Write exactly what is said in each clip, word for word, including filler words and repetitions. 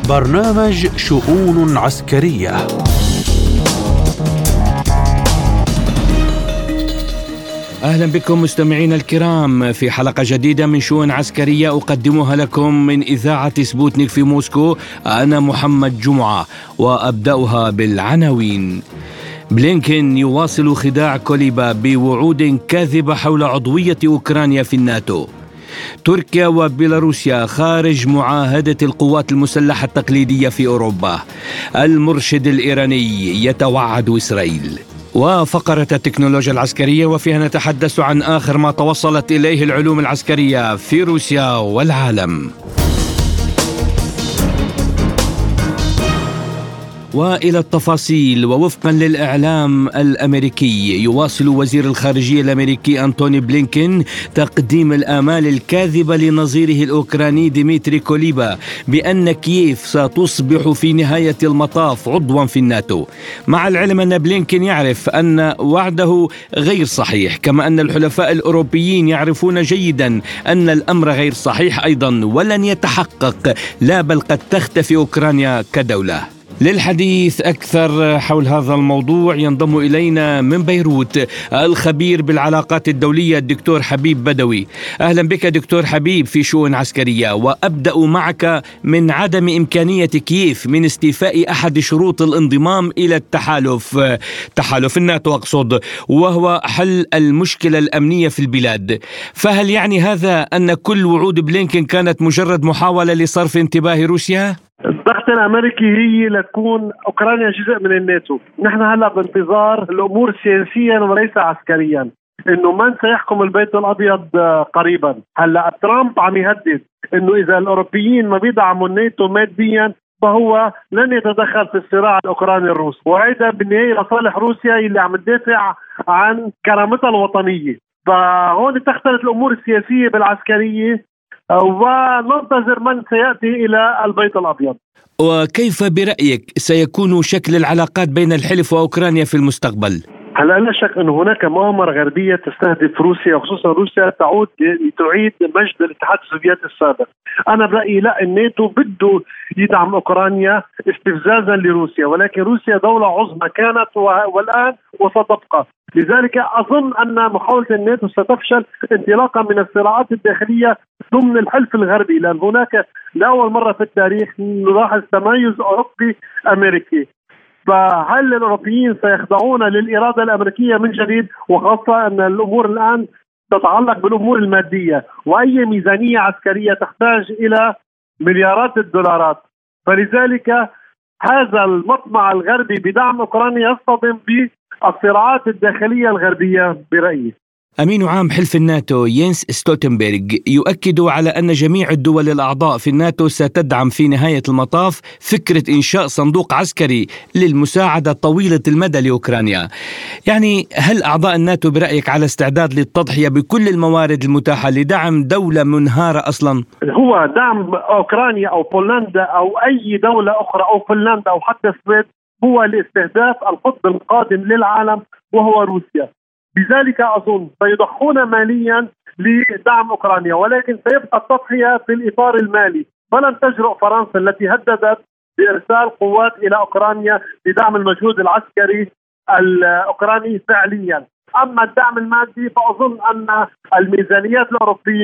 برنامج شؤون عسكرية. أهلا بكم مستمعين الكرام في حلقة جديدة من شؤون عسكرية أقدمها لكم من إذاعة سبوتنيك في موسكو. أنا محمد جمعة وأبدأها بالعناوين. بلينكين يواصل خداع كوليبا بوعود كاذبة حول عضوية أوكرانيا في الناتو. تركيا وبيلاروسيا خارج معاهدة القوات المسلحة التقليدية في أوروبا. المرشد الإيراني يتوعد إسرائيل. وفقرة التكنولوجيا العسكرية، وفيها نتحدث عن آخر ما توصلت إليه العلوم العسكرية في روسيا والعالم. وإلى التفاصيل. ووفقا للإعلام الأمريكي، يواصل وزير الخارجية الأمريكي أنتوني بلينكين تقديم الآمال الكاذبة لنظيره الأوكراني ديمتري كوليبا بأن كييف ستصبح في نهاية المطاف عضوا في الناتو، مع العلم أن بلينكين يعرف أن وعده غير صحيح، كما أن الحلفاء الأوروبيين يعرفون جيدا أن الأمر غير صحيح أيضا ولن يتحقق، لا بل قد تختفي أوكرانيا كدولة. للحديث أكثر حول هذا الموضوع ينضم إلينا من بيروت الخبير بالعلاقات الدولية الدكتور حبيب بدوي. أهلا بك دكتور حبيب في شؤون عسكرية، وأبدأ معك من عدم إمكانية كييف من استيفاء أحد شروط الانضمام إلى التحالف، تحالف الناتو أقصد، وهو حل المشكلة الأمنية في البلاد. فهل يعني هذا أن كل وعود بلينكين كانت مجرد محاولة لصرف انتباه روسيا؟ الضغط الامريكي هي لتكون اوكرانيا جزء من الناتو. نحن هلا بانتظار الامور سياسيا وليس عسكريا، انه من سيحكم البيت الابيض قريبا. هلا ترامب عم يهدد انه اذا الاوروبيين ما بيدعموا الناتو ماديا فهو لن يتدخل في الصراع الاوكراني الروسي، وهذا بالنهايه لصالح روسيا اللي عم تدافع عن كرامتها الوطنيه. فهون تختلط الامور السياسيه بالعسكريه، وننتظر من سيأتي إلى البيت الأبيض. وكيف برأيك سيكون شكل العلاقات بين الحلف وأوكرانيا في المستقبل؟ هلا لا شك أن هناك مؤامرة غربية تستهدف روسيا، وخصوصا روسيا تعود تعيد مجد الاتحاد السوفيتي السابق. أنا برأيي لا، الناتو بده يدعم أوكرانيا استفزازا لروسيا، ولكن روسيا دولة عظمى كانت والآن وستبقى. لذلك أظن أن محاولة الناتو ستفشل انطلاقا من الصراعات الداخلية ضمن الحلف الغربي، لأن هناك لأول مرة في التاريخ نلاحظ تميز أوروبي أمريكي. فهل الأوروبيين سيخضعون للإرادة الأمريكية من جديد، وخاصة أن الأمور الآن تتعلق بالأمور المادية، وأي ميزانية عسكرية تحتاج إلى مليارات الدولارات. فلذلك هذا المطمع الغربي بدعم أوكرانيا يصطدم بالصراعات الداخلية الغربية برأيي. أمين عام حلف الناتو ينس ستولتنبرغ يؤكد على أن جميع الدول الأعضاء في الناتو ستدعم في نهاية المطاف فكرة إنشاء صندوق عسكري للمساعدة طويلة المدى لأوكرانيا. يعني هل أعضاء الناتو برأيك على استعداد للتضحية بكل الموارد المتاحة لدعم دولة منهارة أصلا؟ هو دعم أوكرانيا أو بولندا أو أي دولة أخرى أو فنلندا أو حتى السويد هو لاستهداف القطب القادم للعالم وهو روسيا. لذلك أظن سيضحون ماليا لدعم أوكرانيا، ولكن سيبقى التضحية في الإطار المالي. فلن تجرؤ فرنسا التي هددت بإرسال قوات إلى أوكرانيا لدعم المجهود العسكري الأوكراني فعليا. أما الدعم المادي فأظن أن الميزانيات الأوروبية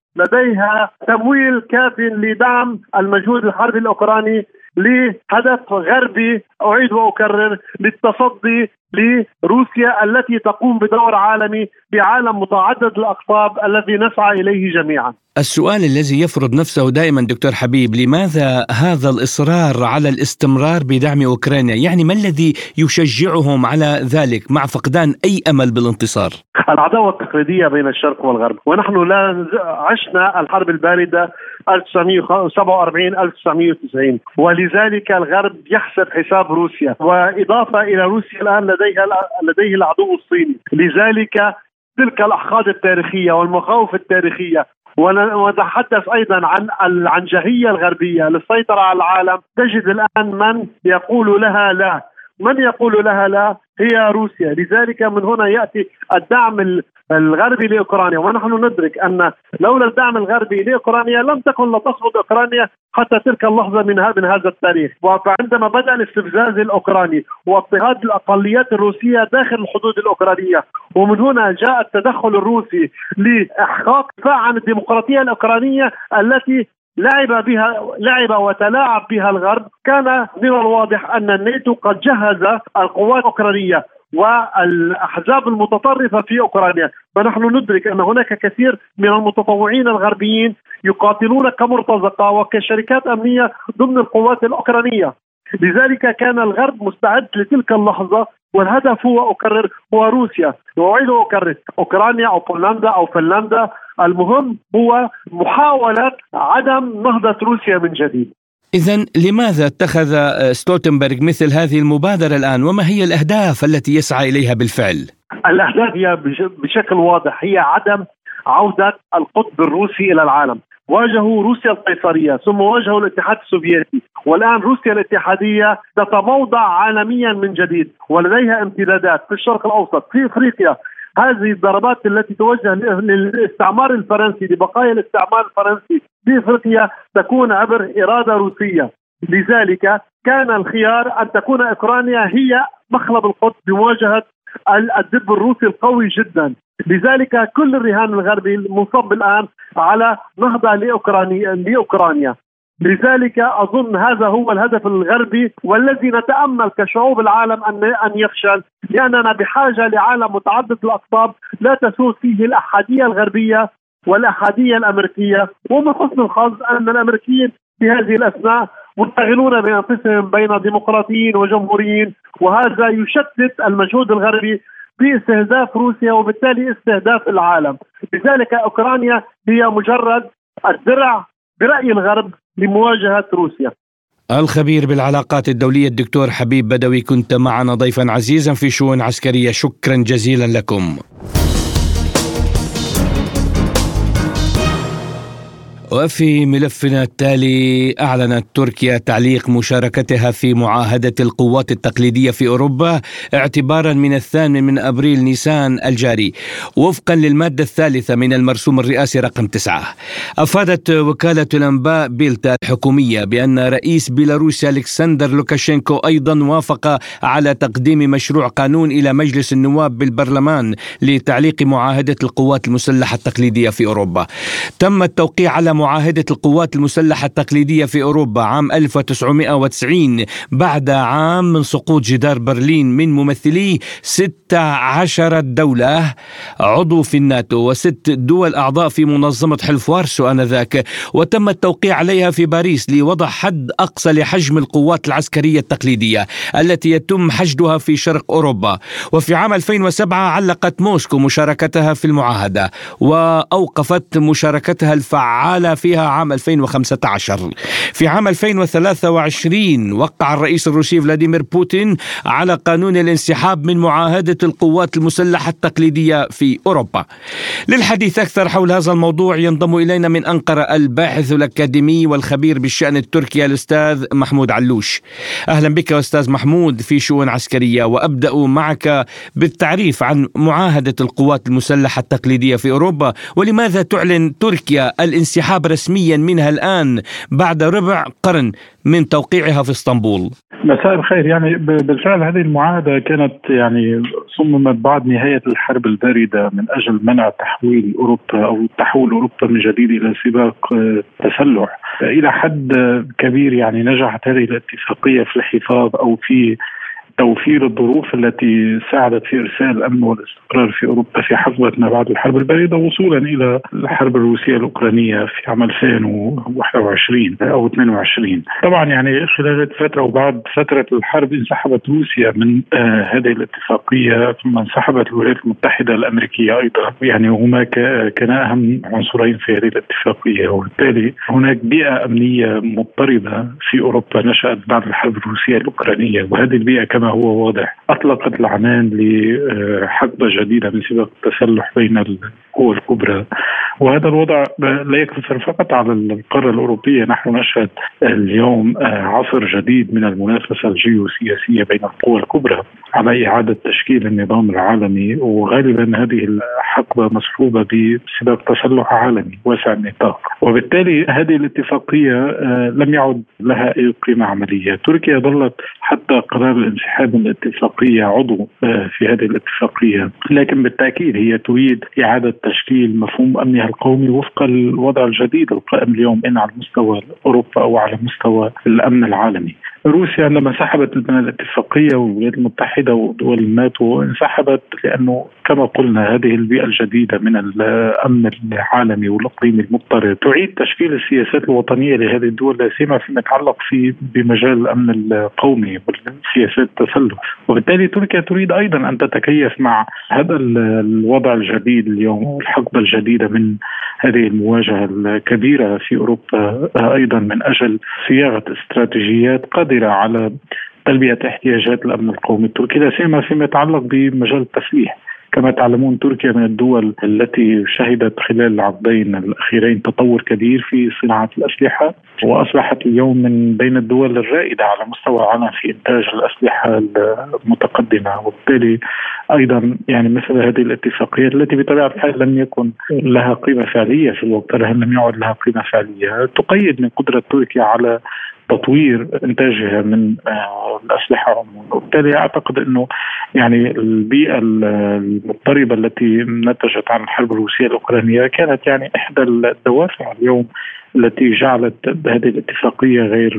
لديها تمويل كاف لدعم المجهود الحربي الأوكراني لهدف غربي، أعيد وأكرر، للتصدي لروسيا التي تقوم بدور عالمي بعالم متعدد الأقطاب الذي نسعى إليه جميعا. السؤال الذي يفرض نفسه دائما دكتور حبيب، لماذا هذا الإصرار على الاستمرار بدعم أوكرانيا؟ يعني ما الذي يشجعهم على ذلك مع فقدان أي أمل بالانتصار؟ العداوة التقليدية بين الشرق والغرب، ونحن لا عشنا الحرب الباردة ألف وتسعمائة وسبعة وأربعين ألف وتسعمائة وتسعين، ولذلك الغرب يحسب حساب روسيا، وإضافة إلى روسيا الآن لديها لديه العدو الصيني. لذلك تلك الأحقاد التاريخية والمخاوف التاريخية، ونتحدث أيضا عن العنجهية الغربية للسيطرة على العالم. تجد الآن من يقول لها لا، من يقول لها لا هي روسيا. لذلك من هنا يأتي الدعم الغربي لأوكرانيا، ونحن ندرك أن لولا الدعم الغربي لأوكرانيا لم تكن لتصمد أوكرانيا حتى تلك اللحظة من من هذا التاريخ. وعندما بدأ الاستفزاز الأوكراني واضطهاد الأقليات الروسية داخل الحدود الأوكرانية، ومن هنا جاء التدخل الروسي لإحقاق دفاع عن الديمقراطية الأوكرانية التي لعب بها لعب وتلاعب بها الغرب، كان من الواضح أن الناتو قد جهز القوات الأوكرانية والأحزاب المتطرفة في أوكرانيا. فنحن ندرك أن هناك كثير من المتطوعين الغربيين يقاتلون كمرتزقة وكشركات أمنية ضمن القوات الأوكرانية. لذلك كان الغرب مستعد لتلك اللحظة، والهدف هو أكرر هو روسيا. وأعيد وأكرر أوكرانيا أو بولندا أو فنلندا، المهم هو محاولة عدم نهضة روسيا من جديد. إذن لماذا اتخذ ستولتنبرغ مثل هذه المبادرة الآن، وما هي الأهداف التي يسعى إليها بالفعل؟ الأهداف هي بشكل واضح هي عدم عودة القطب الروسي إلى العالم. واجهوا روسيا القيصرية، ثم واجهوا الاتحاد السوفيتي، والآن روسيا الاتحادية تتموضع عالميا من جديد، ولديها امتدادات في الشرق الأوسط، في أفريقيا. هذه الضربات التي توجه للاستعمار الفرنسي، لبقايا الاستعمار الفرنسي في أفريقيا، تكون عبر إرادة روسية. لذلك كان الخيار أن تكون أوكرانيا هي مخلب القطب بمواجهة الدب الروسي القوي جدا. لذلك كل الرهان الغربي منصب الآن على نهضة لأوكرانيا لأوكرانيا. لذلك أظن هذا هو الهدف الغربي، والذي نتأمل كشعوب العالم أن أن يفشل، لأننا بحاجة لعالم متعدد الأقطاب لا تسود فيه الأحادية الغربية والأحادية الأمريكية. ومن حسن الحظ أن الأمريكيين في هذه الأثناء منتغلون بأنفسهم بين ديمقراطيين وجمهوريين، وهذا يشتت المجهود الغربي في استهداف روسيا وبالتالي استهداف العالم. لذلك أوكرانيا هي مجرد الدرع برأي الغرب لمواجهة روسيا. الخبير بالعلاقات الدولية الدكتور حبيب بدوي، كنت معنا ضيفا عزيزا في شؤون عسكرية، شكرا جزيلا لكم. وفي ملفنا التالي، أعلنت تركيا تعليق مشاركتها في معاهدة القوات التقليدية في أوروبا اعتبارا من الثامن من أبريل نيسان الجاري، وفقا للمادة الثالثة من المرسوم الرئاسي رقم تسعة. أفادت وكالة الأنباء بيلتا الحكومية بأن رئيس بيلاروسيا ألكسندر لوكاشينكو أيضا وافق على تقديم مشروع قانون إلى مجلس النواب بالبرلمان لتعليق معاهدة القوات المسلحة التقليدية في أوروبا. تم التوقيع على معاهدة القوات المسلحة التقليدية في أوروبا عام ألف وتسعمائة وتسعين بعد عام من سقوط جدار برلين من ممثلي ستة عشر دولة عضو في الناتو وست دول أعضاء في منظمة حلف وارسو آنذاك، وتم التوقيع عليها في باريس لوضع حد أقصى لحجم القوات العسكرية التقليدية التي يتم حشدها في شرق أوروبا. وفي عام ألفين وسبعة علقت موسكو مشاركتها في المعاهدة وأوقفت مشاركتها الفعالة فيها عام ألفين وخمسة عشر. في عام ألفين وثلاثة وعشرين وقع الرئيس الروسي فلاديمير بوتين على قانون الانسحاب من معاهدة القوات المسلحة التقليدية في أوروبا. للحديث أكثر حول هذا الموضوع ينضم إلينا من أنقرة الباحث الأكاديمي والخبير بالشأن التركي الأستاذ محمود علوش. أهلا بك أستاذ محمود في شؤون عسكرية، وأبدأ معك بالتعريف عن معاهدة القوات المسلحة التقليدية في أوروبا، ولماذا تعلن تركيا الانسحاب رسميا منها الآن بعد ربع قرن من توقيعها في اسطنبول؟ مساء الخير. يعني بالفعل هذه المعاهدة كانت يعني صممت بعد نهاية الحرب الباردة من أجل منع تحويل أوروبا أو تحول أوروبا من جديد إلى سباق تسلح. إلى حد كبير يعني نجحت هذه الاتفاقية في الحفاظ أو في توفير الظروف التي ساعدت في إرسال الأمن والاستقرار في أوروبا في حقبة ما بعد الحرب الباردة وصولا إلى الحرب الروسية الأوكرانية في عام ألفين وواحد وعشرين أو اثنين وعشرين. طبعا يعني خلال الفترة وبعد فترة الحرب انسحبت روسيا من آه هذه الاتفاقية، ثم انسحبت الولايات المتحدة الأمريكية أيضا، يعني هما كان أهم عنصرين في هذه الاتفاقية. وبالتالي هناك بيئة أمنية مضطربة في أوروبا نشأت بعد الحرب الروسية الأوكرانية، وهذه البيئة كما هو واضح أطلقت العنان لحقبة جديدة من سباق التسلح بين القوى الكبرى. وهذا الوضع لا يقتصر فقط على القارة الأوروبية. نحن نشهد اليوم عصر جديد من المنافسة الجيوسياسية بين القوى الكبرى على إعادة تشكيل النظام العالمي، وغالبا هذه الحقبة مصحوبة بسبب تسلح عالمي واسع النطاق، وبالتالي هذه الاتفاقية لم يعد لها أي قيمة عملية. تركيا ظلت حتى قرار الانسحاب من الاتفاقية عضو في هذه الاتفاقية، لكن بالتأكيد هي تريد إعادة تشكيل مفهوم أمنها القومي وفق الوضع الجديد القائم اليوم إن على مستوى أوروبا أو على مستوى الأمن العالمي. روسيا لما سحبت من الاتفاقية والولايات المتحدة ودول الناتو انسحبت لأنه كما قلنا هذه البيئة الجديدة من الأمن العالمي والإقليمي المضطرب تعيد تشكيل السياسات الوطنية لهذه الدول، لا سيما فيما يتعلق في بمجال الأمن القومي والسياسات التسلح. وبالتالي تركيا تريد أيضا أن تتكيف مع هذا الوضع الجديد اليوم والحقبة الجديدة من هذه المواجهة الكبيرة في أوروبا، أيضا من أجل صياغة استراتيجيات قادرة على تلبية احتياجات الأمن القومي التركي، لا سيما فيما يتعلق بمجال التسليح. كما تعلمون تركيا من الدول التي شهدت خلال العقدين الأخيرين تطور كبير في صناعة الأسلحة، وأصبحت اليوم من بين الدول الرائدة على مستوى العالم في إنتاج الأسلحة المتقدمة. وبالتالي أيضا يعني مثل هذه الاتفاقيات التي بطبيعة الحال لم يكن لها قيمة فعلية في الوقت، لم يعد لها قيمة فعلية، تقيد من قدرة تركيا على تطوير إنتاجها من الأسلحة عموما. وبالتالي أعتقد أنه يعني البيئة المضطربة التي نتجت عن الحرب الروسية الأوكرانية كانت يعني إحدى الدوافع اليوم التي جعلت هذه الاتفاقية غير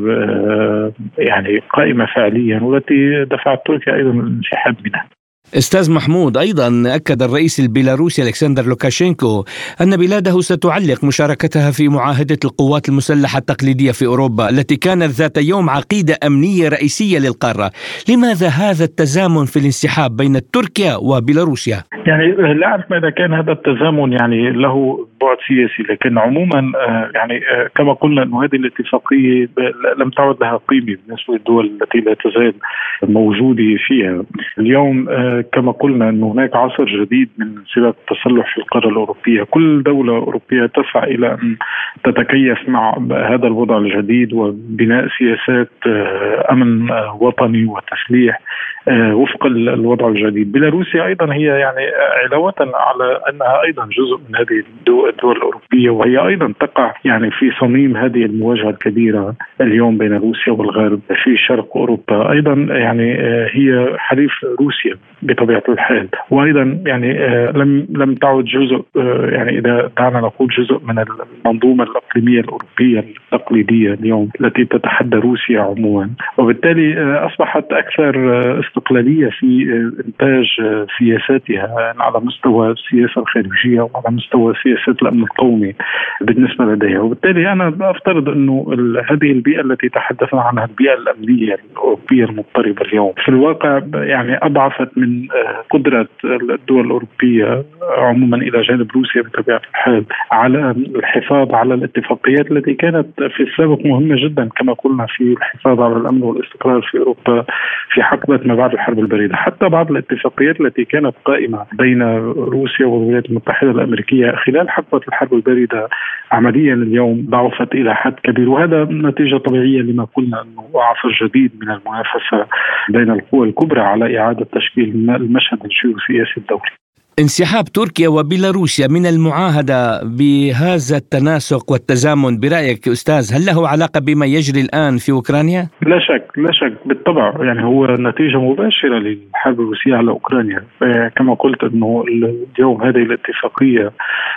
يعني قائمة فعليا، والتي دفعت تركيا أيضا للانسحاب منها. أستاذ محمود، أيضا أكد الرئيس البيلاروسي ألكسندر لوكاشينكو أن بلاده ستعلق مشاركتها في معاهدة القوات المسلحة التقليدية في أوروبا التي كانت ذات يوم عقيدة أمنية رئيسية للقارة. لماذا هذا التزامن في الانسحاب بين تركيا وبيلاروسيا؟ يعني لا أعرف ماذا كان هذا التزامن يعني له بعد سياسي، لكن عموما يعني كما قلنا أن هذه الاتفاقية لم تعد لها قيمة بالنسبة للدول التي لا تزال موجودة فيها. اليوم كما قلنا أن هناك عصر جديد من سبب التسلح في القارة الأوروبية، كل دولة أوروبية تسعى إلى أن تتكيف مع هذا الوضع الجديد وبناء سياسات أمن وطني وتسليح وفق الوضع الجديد. بيلاروسيا أيضا هي يعني علاوة على أنها أيضا جزء من هذه الدول الأوروبية، وهي أيضا تقع يعني في صميم هذه المواجهة الكبيرة اليوم بين روسيا والغرب في شرق أوروبا. أيضا يعني هي حليف روسيا بطبيعة الحال، وأيضا يعني لم لم تعد جزء يعني إذا دعنا نقول جزء من المنظومة الإقليمية الأوروبية التقليدية اليوم التي تتحدى روسيا عموما، وبالتالي أصبحت أكثر استقلالية في إنتاج سياساتها على مستوى السياسة الخارجية وعلى مستوى سياسة الأمن القومي بالنسبة لديها. وبالتالي أنا أفترض أنه هذه البيئة التي تحدثنا عنها البيئة الأمنية الأوروبية المضطربة اليوم في الواقع يعني أضعفت من قدرة الدول الأوروبية عموما إلى جانب روسيا بطبيعة الحال على الحفاظ على الاتفاقيات التي كانت في السابق مهمة جدا، كما قلنا في الحفاظ على الأمن والاستقرار في أوروبا في حقبة ما بعد الحرب الباردة. حتى بعض الاتفاقيات التي كانت قائمة بين روسيا والولايات المتحدة الأمريكية خلال حقبة الحرب الباردة عمليا اليوم ضعفت إلى حد كبير، وهذا نتيجة طبيعية لما قلنا أنه عصر جديد من المنافسة بين القوى الكبرى على إعادة تشكيل المشهد الجيوسياسي الدولي. انسحاب تركيا وبيلاروسيا من المعاهدة بهذا التناسق والتزامن برأيك أستاذ هل له علاقة بما يجري الآن في أوكرانيا؟ لا شك لا شك بالطبع، يعني هو نتيجة مباشرة للحرب الروسية على أوكرانيا. كما قلت أنه اليوم هذه الاتفاقية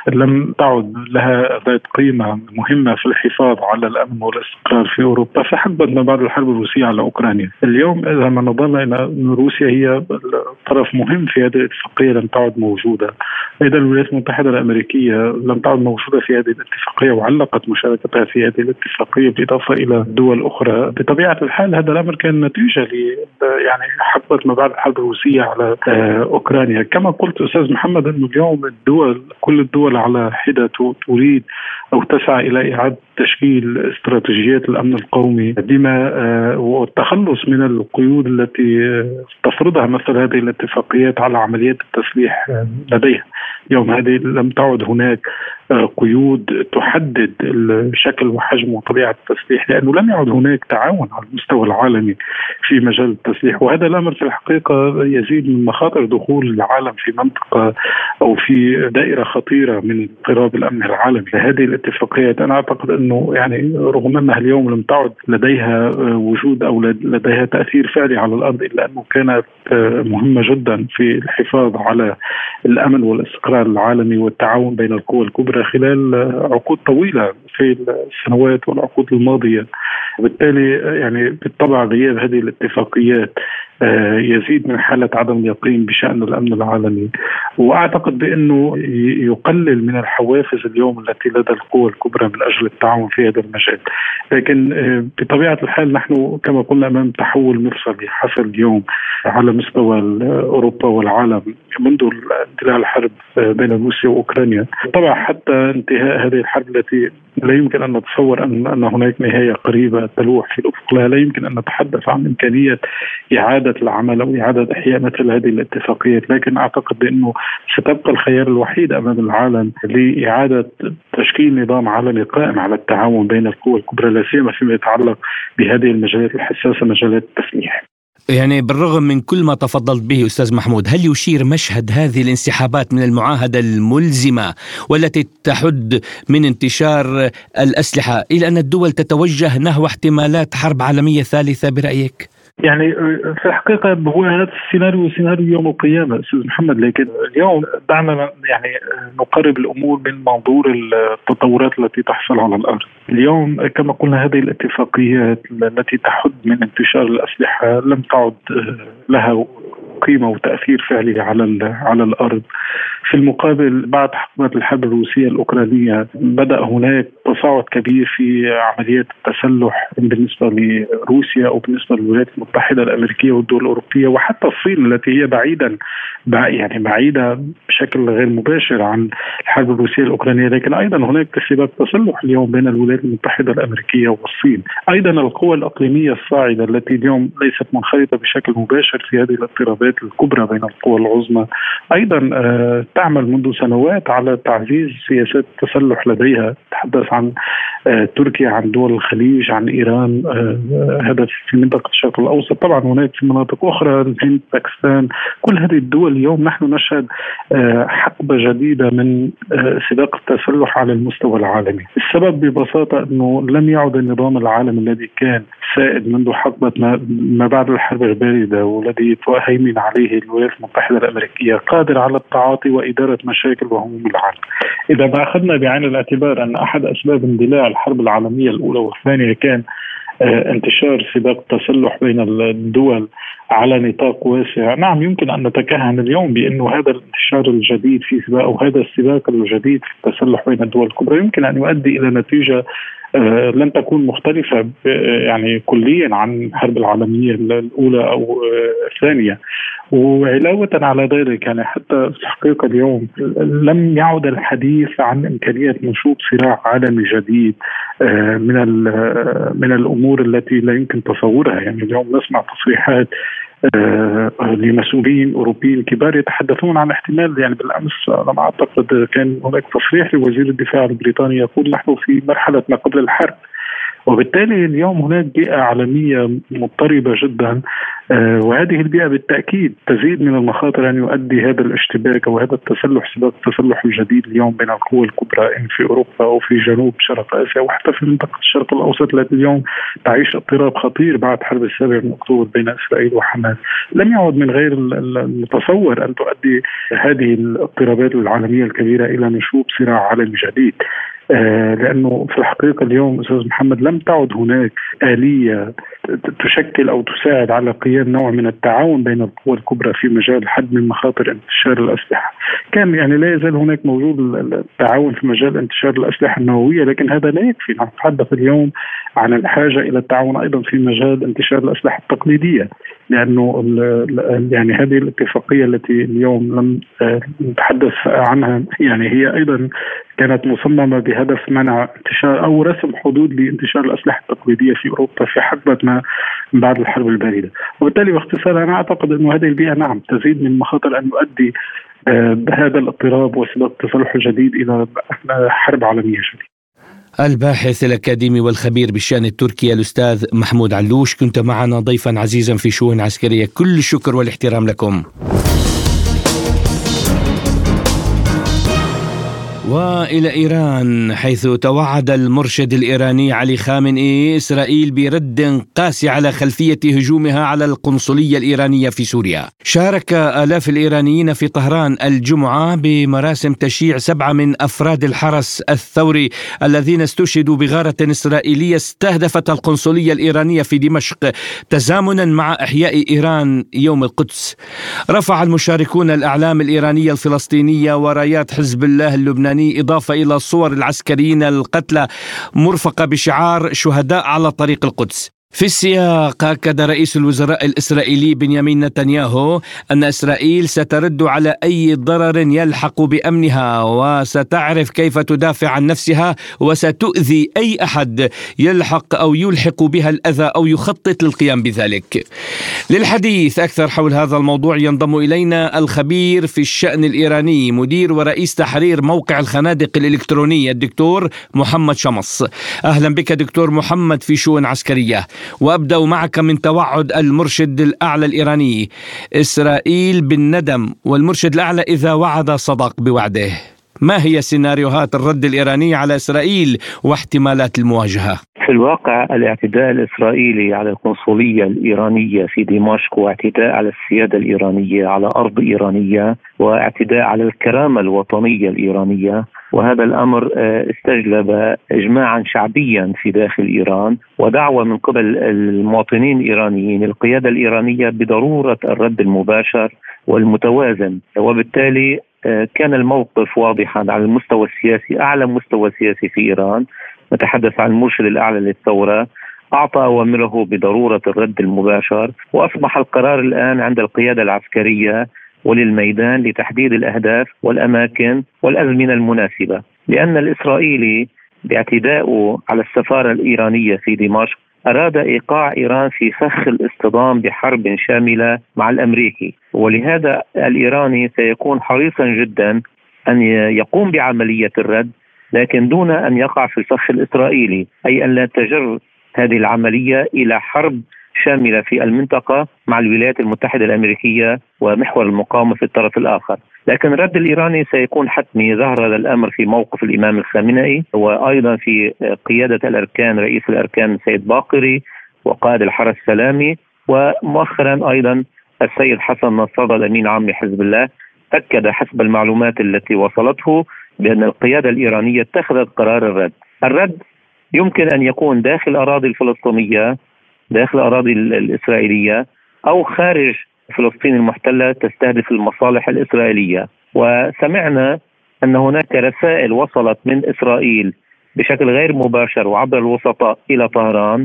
لم تعد لها ذات قيمة مهمة في الحفاظ على الأمن والاستقرار في أوروبا في حقبة ما بعد الحرب الروسية على أوكرانيا. اليوم إذا ما نظرنا أن روسيا هي طرف مهم في هذه الاتفاقية لم تعد موجودة. أيضا الولايات المتحدة الأمريكية لم تعد موجودة في هذه الاتفاقية وعلقت مشاركتها في هذه الاتفاقية بالإضافة إلى دول أخرى. بطبيعة الحال هذا الأمر كان نتيجة ل يعني حقبة ما بعد الحرب الروسية على أوكرانيا. كما قلت أستاذ محمد أنه اليوم الدول كل الدول على حدة تريد أو تسعى إلى إعادة تشكيل استراتيجيات الأمن القومي بما والتخلص من القيود التي تفرضها مثل هذه الاتفاقيات على عمليات التسليح لديها. اليوم هذه لم تعد هناك قيود تحدد شكل وحجم وطبيعة التسليح، لأنه لم يعد هناك تعاون على المستوى العالمي في مجال التسليح. وهذا الأمر في الحقيقة يزيد من مخاطر دخول العالم في منطقة أو في دائرة خطيرة من اضطراب الأمن العالمي. هذه الاتفاقيات أنا أعتقد أنه يعني رغم أنها اليوم لم تعد لديها وجود أو لديها تأثير فعلي على الأرض، إلا أنه كانت مهمة جدا في الحفاظ على الأمن والاستقرار العالمي والتعاون بين القوى الكبرى خلال عقود طويلة في السنوات والعقود الماضية. وبالتالي يعني بالطبع غياب هذه الاتفاقيات يزيد من حالة عدم اليقين بشأن الأمن العالمي، وأعتقد بأنه يقلل من الحوافز اليوم التي لدى القوى الكبرى من أجل التعاون في هذا المجال. لكن بطبيعة الحال نحن كما قلنا أمام تحول مفصلي حصل اليوم على مستوى أوروبا والعالم منذ اندلاع الحرب بين روسيا وأوكرانيا. طبعا حتى انتهاء هذه الحرب التي لا يمكن أن نتصور أن أن هناك نهاية قريبة تلوح في الأفق، لا يمكن أن نتحدث عن إمكانية إعادة العمل أو إعادة إحياء مثل هذه الاتفاقيات، لكن أعتقد بأنه ستبقى الخيار الوحيد أمام العالم لإعادة تشكيل نظام عالمي قائم على التعاون بين القوى الكبرى، لا سيما فيما يتعلق بهذه المجالات الحساسة، مجالات التسليح. يعني بالرغم من كل ما تفضلت به أستاذ محمود، هل يشير مشهد هذه الانسحابات من المعاهدة الملزمة والتي تحد من انتشار الأسلحة إلى أن الدول تتوجه نحو احتمالات حرب عالمية ثالثة برأيك؟ يعني في الحقيقة هو هذا السيناريو سيناريو يوم القيامة أستاذ محمد، لكن اليوم دعنا يعني نقرب الأمور من منظور التطورات التي تحصل على الأرض. اليوم كما قلنا هذه الاتفاقيات التي تحد من انتشار الأسلحة لم تعد لها قيمة وتأثير فعلي على على الأرض. في المقابل بعد حقبة الحرب الروسية الأوكرانية بدأ هناك تصاعد كبير في عمليات التسلح بالنسبة لروسيا أو بالنسبة للولايات المتحدة الأمريكية والدول الأوروبية وحتى الصين التي هي بعيدا يعني بعيدة بشكل غير مباشر عن الحرب الروسية الأوكرانية، لكن أيضا هناك سباق تسلح اليوم بين الولايات المتحدة الأمريكية والصين. أيضا القوى الإقليمية الصاعدة التي اليوم ليست منخرطة بشكل مباشر في هذه الاضطرابات الكبرى بين القوى العظمى أيضا آه تعمل منذ سنوات على تعزيز سياسات التسلح لديها. تحدث عن آه تركيا، عن دول الخليج، عن إيران، آه هذا في منطقة الشرق الأوسط. طبعا هناك في مناطق أخرى الهند، باكستان، كل هذه الدول اليوم نحن نشهد آه حقبة جديدة من آه سباق التسلح على المستوى العالمي. السبب ببساطة أنه لم يعد النظام العالمي الذي كان سائد منذ حقبة ما, ما بعد الحرب الباردة والذي تهيمن عليه الولايات المتحدة الأمريكية قادر على التعاطي وإدارة مشاكل وهموم العالم. إذا ما أخذنا بعين الاعتبار أن أحد أسباب اندلاع الحرب العالمية الأولى والثانية كان انتشار سباق التسلح بين الدول على نطاق واسع، نعم يمكن أن نتكهن اليوم بأنه هذا الانتشار الجديد في سباق أو هذا السباق الجديد في التسلح بين الدول الكبرى يمكن أن يؤدي إلى نتيجة آه لن تكون مختلفة يعني كليا عن الحرب العالمية الأولى أو آه الثانية. وعلاوة على ذلك يعني حتى في الحقيقة اليوم لم يعد الحديث عن إمكانية نشوب صراع عالمي جديد آه من من الأمور التي لا يمكن تصورها. يعني اليوم نسمع تصريحات آه لمسؤولين أوروبيين كبار يتحدثون عن احتمال، يعني بالأمس أنا أعتقد كان هناك تصريح لوزير الدفاع البريطاني يقول نحن في مرحلة ما قبل الحرب. وبالتالي اليوم هناك بيئة عالمية مضطربة جدا آه وهذه البيئة بالتأكيد تزيد من المخاطر أن يؤدي هذا الاشتباك أو هذا التسلح سباق التسلح الجديد اليوم بين القوى الكبرى إن في أوروبا أو في جنوب شرق آسيا وحتى في منطقة الشرق الأوسط التي اليوم تعيش اضطراب خطير بعد حرب السابع من أكتوبر بين إسرائيل وحماس. لم يعد من غير المتصور أن تؤدي هذه الاضطرابات العالمية الكبيرة إلى نشوب صراع عالمي جديد. آه لأنه في الحقيقة اليوم أستاذ محمد لم تعد هناك آلية تشكل أو تساعد على قيام نوع من التعاون بين القوى الكبرى في مجال حد من مخاطر انتشار الأسلحة. كان يعني لا يزال هناك موجود التعاون في مجال انتشار الأسلحة النووية، لكن هذا لا يكفي. نتحدث اليوم عن الحاجة إلى التعاون أيضا في مجال انتشار الأسلحة التقليدية، لأنه يعني هذه الاتفاقية التي اليوم لم نتحدث عنها يعني هي أيضا كانت مصممة بهدف منع انتشار أو رسم حدود لانتشار الأسلحة التقليدية في أوروبا في حقبة ما بعد الحرب الباردة. وبالتالي باختصار أنا أعتقد أن هذه البيئة نعم تزيد من مخاطر أن يؤدي بهذا الاضطراب وسبب التصالح الجديد إلى حرب عالمية جديدة. الباحث الأكاديمي والخبير بالشأن التركي الأستاذ محمود علوش، كنت معنا ضيفا عزيزا في شؤون عسكرية، كل الشكر والاحترام لكم. وإلى إيران، حيث توعد المرشد الإيراني علي خامنئي إسرائيل برد قاسي على خلفية هجومها على القنصلية الإيرانية في سوريا. شارك آلاف الإيرانيين في طهران الجمعة بمراسم تشييع سبعة من أفراد الحرس الثوري الذين استشهدوا بغارة إسرائيلية استهدفت القنصلية الإيرانية في دمشق تزامنا مع إحياء إيران يوم القدس. رفع المشاركون الأعلام الإيرانية الفلسطينية ورايات حزب الله اللبناني، إضافة إلى صور العسكريين القتلى مرفقة بشعار شهداء على طريق القدس. في السياق أكد رئيس الوزراء الإسرائيلي بنيامين نتنياهو أن إسرائيل سترد على أي ضرر يلحق بأمنها، وستعرف كيف تدافع عن نفسها، وستؤذي أي أحد يلحق أو يلحق بها الأذى أو يخطط للقيام بذلك. للحديث أكثر حول هذا الموضوع ينضم إلينا الخبير في الشأن الإيراني، مدير ورئيس تحرير موقع الخنادق الإلكترونية، الدكتور محمد شمس. أهلا بك دكتور محمد في شؤون عسكرية. وأبدأ معك من توعد المرشد الأعلى الإيراني. إسرائيل بالندم، والمرشد الأعلى إذا وعد صدق بوعده. ما هي سيناريوهات الرد الإيراني على إسرائيل واحتمالات المواجهة؟ في الواقع الاعتداء الإسرائيلي على القنصلية الإيرانية في دمشق واعتداء على السيادة الإيرانية على أرض إيرانية واعتداء على الكرامة الوطنية الإيرانية، وهذا الأمر استجلب إجماعا شعبيا في داخل إيران ودعوة من قبل المواطنين الإيرانيين القيادة الإيرانية بضرورة الرد المباشر والمتوازن. وبالتالي كان الموقف واضحا على المستوى السياسي، أعلى مستوى سياسي في إيران، نتحدث عن المرشد الأعلى للثورة، أعطى أوامره بضرورة الرد المباشر، وأصبح القرار الآن عند القيادة العسكرية وللميدان لتحديد الأهداف والأماكن والأزمنة المناسبة. لأن الإسرائيلي باعتدائه على السفارة الإيرانية في دمشق أراد إيقاع إيران في فخ الاصطدام بحرب شاملة مع الأمريكي، ولهذا الإيراني سيكون حريصا جدا أن يقوم بعملية الرد، لكن دون أن يقع في الفخ الإسرائيلي، أي أن لا تجر هذه العملية إلى حرب شاملة في المنطقة مع الولايات المتحدة الأمريكية ومحور المقاومة في الطرف الآخر. لكن الرد الإيراني سيكون حتمي. ظهر هذا الأمر في موقف الإمام الخامنئي، وأيضا في قيادة الأركان، رئيس الأركان سيد باقري وقائد الحرس السلامي، ومؤخرا أيضا السيد حسن نصر الأمين عام لحزب الله أكد حسب المعلومات التي وصلته بأن القيادة الإيرانية اتخذت قرار الرد. الرد يمكن أن يكون داخل أراضي الفلسطينية، داخل الأراضي الإسرائيلية، أو خارج فلسطين المحتلة تستهدف المصالح الإسرائيلية. وسمعنا أن هناك رسائل وصلت من إسرائيل بشكل غير مباشر وعبر الوسطاء إلى طهران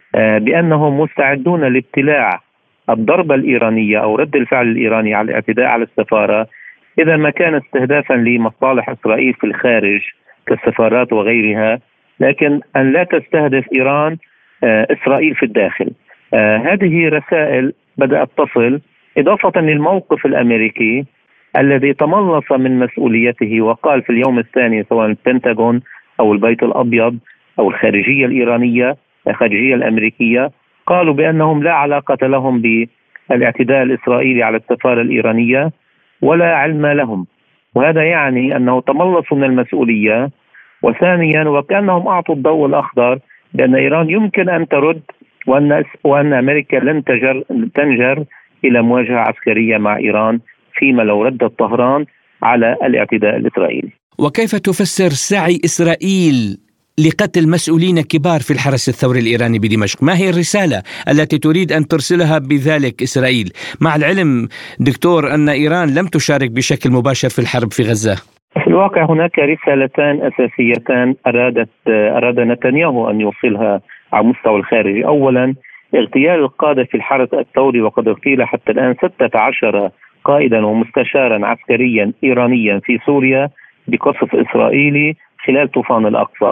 بأنهم مستعدون لابتلاع الضربة الإيرانية أو رد الفعل الإيراني على الاعتداء على السفارة إذا ما كان استهدافا لمصالح إسرائيل في الخارج كالسفارات وغيرها، لكن أن لا تستهدف إيران إسرائيل في الداخل. آه هذه رسائل بدأت تصل، إضافة للموقف الأمريكي الذي تملص من مسؤوليته وقال في اليوم الثاني، سواء البنتاغون أو البيت الأبيض أو الخارجية الإيرانية الخارجية الأمريكية، قالوا بأنهم لا علاقة لهم بالاعتداء الإسرائيلي على السفارة الإيرانية ولا علم لهم. وهذا يعني أنه تملصوا من المسؤولية. وثانيا وكأنهم أعطوا الضوء الأخضر بأن إيران يمكن أن ترد، وأن وأن أمريكا لن تجر تنجر إلى مواجهة عسكرية مع إيران فيما لو ردت طهران على الاعتداء الإسرائيلي. وكيف تفسر سعي إسرائيل لقتل مسؤولين كبار في الحرس الثوري الإيراني بدمشق؟ ما هي الرسالة التي تريد أن ترسلها بذلك إسرائيل، مع العلم دكتور أن إيران لم تشارك بشكل مباشر في الحرب في غزة؟ في الواقع هناك رسالتان أساسيتان أرادت أراد نتنياهو أن يوصلها على مستوى الخارجي. أولا اغتيال القادة في الحرس الثوري، وقد اغتيل حتى الآن ستة عشر قائدا ومستشارا عسكريا إيرانيا في سوريا بقصف إسرائيلي خلال طوفان الأقصى.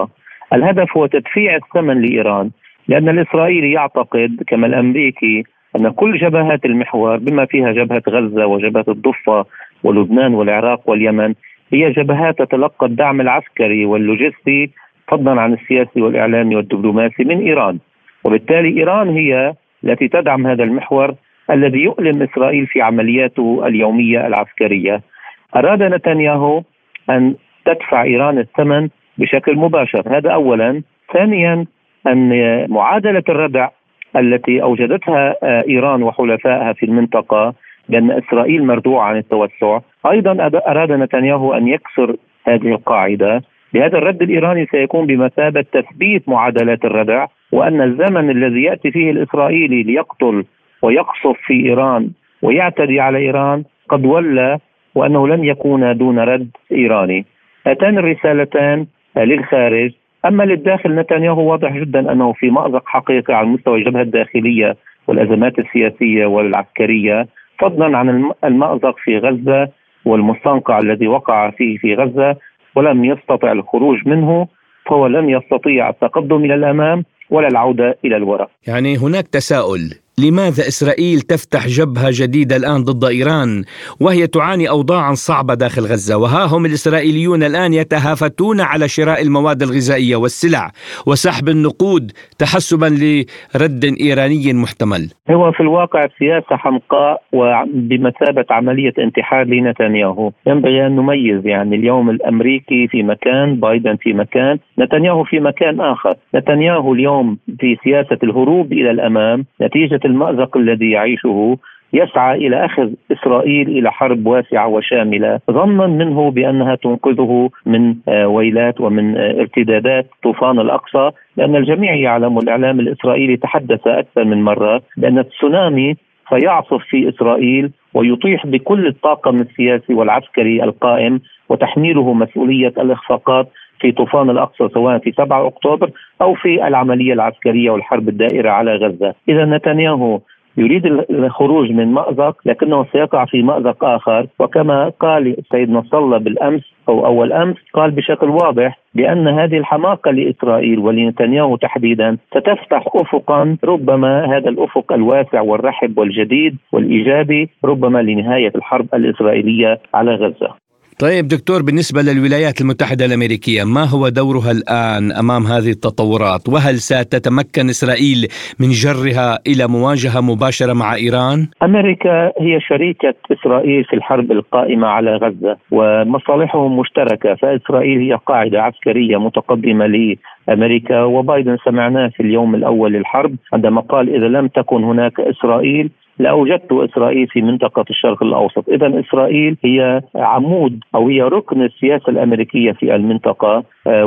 الهدف هو تدفيع الثمن لإيران، لأن الإسرائيلي يعتقد كما الأمريكي أن كل جبهات المحور بما فيها جبهة غزة وجبهة الضفة ولبنان والعراق واليمن هي جبهات تتلقى الدعم العسكري واللوجستي فضلا عن السياسي والإعلامي والدبلوماسي من إيران، وبالتالي إيران هي التي تدعم هذا المحور الذي يؤلم إسرائيل في عملياته اليومية العسكرية. أراد نتنياهو أن تدفع إيران الثمن بشكل مباشر، هذا أولا. ثانيا أن معادلة الردع التي أوجدتها إيران وحلفائها في المنطقة بأن إسرائيل مردوعة عن التوسع، أيضا أراد نتنياهو أن يكسر هذه القاعدة. بهذا الرد الإيراني سيكون بمثابة تثبيت معادلات الردع، وأن الزمن الذي يأتي فيه الإسرائيلي ليقتل ويقصف في إيران ويعتدي على إيران قد ولى، وأنه لن يكون دون رد إيراني. هاتان الرسالتان للخارج. أما للداخل نتنياهو واضح جدا أنه في مأزق حقيقي على مستوى الجبهة الداخلية والأزمات السياسية والعسكرية، فضلا عن المأزق في غزة والمستنقع الذي وقع فيه في غزة ولم يستطع الخروج منه، فهو لن يستطيع التقدم إلى الأمام ولا العودة إلى الوراء. يعني هناك تساؤل، لماذا إسرائيل تفتح جبهة جديدة الآن ضد إيران وهي تعاني أوضاعا صعبة داخل غزة، وها هم الإسرائيليون الآن يتهافتون على شراء المواد الغذائية والسلع وسحب النقود تحسبا لرد إيراني محتمل؟ هو في الواقع سياسة حمقاء وبمثابة عملية انتحار لنتنياهو. ينبغي أن نميز، يعني اليوم الأمريكي في مكان، بايدن في مكان، نتنياهو في مكان آخر. نتنياهو اليوم في سياسة الهروب إلى الأمام نتيجة المأزق الذي يعيشه، يسعى إلى أخذ إسرائيل إلى حرب واسعة وشاملة ظنا منه بأنها تنقذه من ويلات ومن ارتدادات طوفان الأقصى، لأن الجميع يعلم والإعلام الإسرائيلي تحدث أكثر من مرة بأن التسونامي سيعصف في إسرائيل ويطيح بكل الطاقم السياسي والعسكري القائم وتحميله مسؤولية الإخفاقات في طوفان الأقصى سواء في سبعة أكتوبر أو في العملية العسكرية والحرب الدائرة على غزة. إذا نتنياهو يريد الخروج من مأزق لكنه سيقع في مأزق آخر، وكما قال السيد نصر الله بالأمس أو أول أمس قال بشكل واضح بأن هذه الحماقة لإسرائيل ولنتنياهو تحديدا ستفتح أفقا، ربما هذا الأفق الواسع والرحب والجديد والإيجابي ربما لنهاية الحرب الإسرائيلية على غزة. طيب دكتور، بالنسبة للولايات المتحدة الأمريكية ما هو دورها الآن أمام هذه التطورات؟ وهل ستتمكن إسرائيل من جرها إلى مواجهة مباشرة مع إيران؟ أمريكا هي شريكة إسرائيل في الحرب القائمة على غزة ومصالحهم مشتركة، فإسرائيل هي قاعدة عسكرية متقدمة لأمريكا، وبايدن سمعناه في اليوم الأول للحرب عندما قال إذا لم تكن هناك إسرائيل لأوجدت إسرائيل في منطقة الشرق الأوسط. إذن إسرائيل هي عمود أو هي ركن السياسة الأمريكية في المنطقة،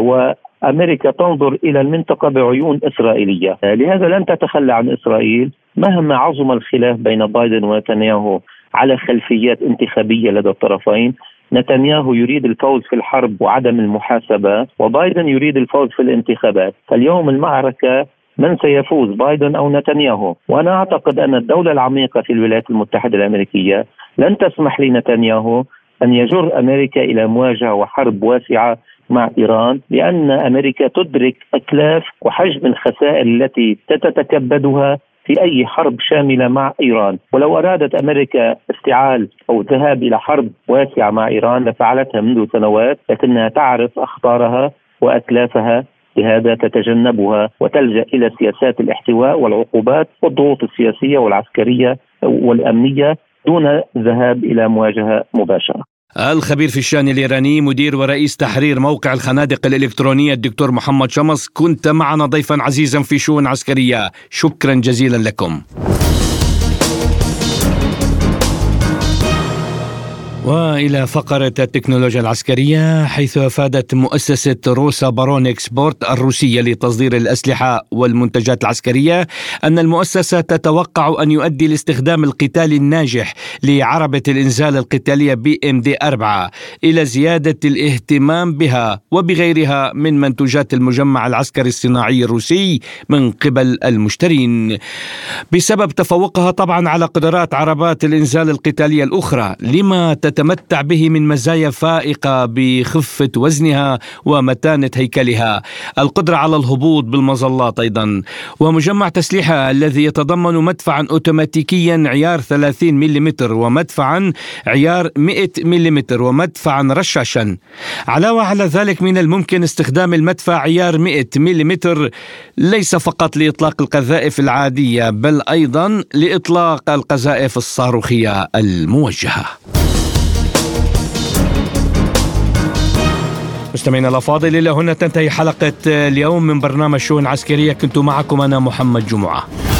وأمريكا تنظر إلى المنطقة بعيون إسرائيلية، لهذا لن تتخلى عن إسرائيل مهما عظم الخلاف بين بايدن ونتنياهو على خلفيات انتخابية لدى الطرفين. نتنياهو يريد الفوز في الحرب وعدم المحاسبة، وبايدن يريد الفوز في الانتخابات. فاليوم المعركة من سيفوز، بايدن أو نتنياهو؟ وأنا أعتقد أن الدولة العميقة في الولايات المتحدة الأمريكية لن تسمح لنتنياهو أن يجر أمريكا إلى مواجهة وحرب واسعة مع إيران، لأن أمريكا تدرك أتلاف وحجم الخسائر التي ستتكبدها في أي حرب شاملة مع إيران. ولو أرادت أمريكا افتعال أو الذهاب إلى حرب واسعة مع إيران لفعلتها منذ سنوات، لكنها تعرف أخطارها وأتلافها، لهذا تتجنبها وتلجأ إلى سياسات الاحتواء والعقوبات والضغوط السياسية والعسكرية والأمنية دون الذهاب إلى مواجهة مباشرة. الخبير في الشأن الإيراني مدير ورئيس تحرير موقع الخنادق الإلكترونية الدكتور محمد شمس، كنت معنا ضيفا عزيزا في شؤون عسكرية، شكرا جزيلا لكم. وإلى فقرة التكنولوجيا العسكرية، حيث أفادت مؤسسة روسا بارون إكسبورت الروسية لتصدير الأسلحة والمنتجات العسكرية أن المؤسسة تتوقع أن يؤدي الاستخدام القتالي الناجح لعربة الإنزال القتالية بي إم دي أربعة إلى زيادة الاهتمام بها وبغيرها من منتوجات المجمع العسكري الصناعي الروسي من قبل المشترين، بسبب تفوقها طبعا على قدرات عربات الإنزال القتالية الأخرى. لما تتمتع به من مزايا فائقة بخفة وزنها ومتانة هيكلها، القدرة على الهبوط بالمظلات أيضا، ومجمع تسليحها الذي يتضمن مدفعا أوتوماتيكيا عيار ثلاثين ملم ومدفعا عيار مئة ملم ومدفعا رشاشا. علاوة على ذلك من الممكن استخدام المدفع عيار مئة ملم ليس فقط لإطلاق القذائف العادية بل أيضا لإطلاق القذائف الصاروخية الموجهة. مستمعينا الأفاضل، إلى هنا تنتهي حلقة اليوم من برنامج شؤون عسكرية. كنت معكم أنا محمد جمعة.